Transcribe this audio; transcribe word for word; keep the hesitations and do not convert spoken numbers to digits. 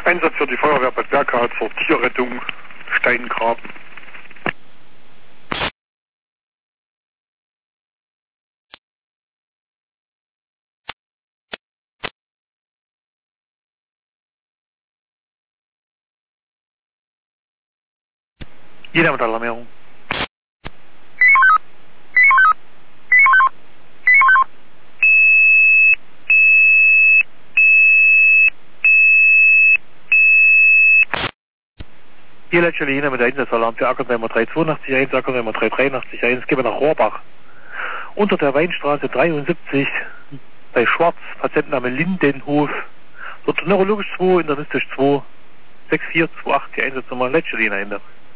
Einsatz für die Feuerwehr Bad Berka zur Tierrettung Steingraben. Jeder mit Alarmierung. Hier letzte Linie mit der Einsatzalarm für Ackersheimer drei zwei eins, Ackersheimer drei drei eins, gehen wir nach Rohrbach. Unter der Weinstraße dreiundsiebzig bei Schwarz, Patientenname Lindenhof. Dort neurologisch zwei, internistisch zwei, sechs vier zwei acht, die Einsatznummer letzte Linie hinter.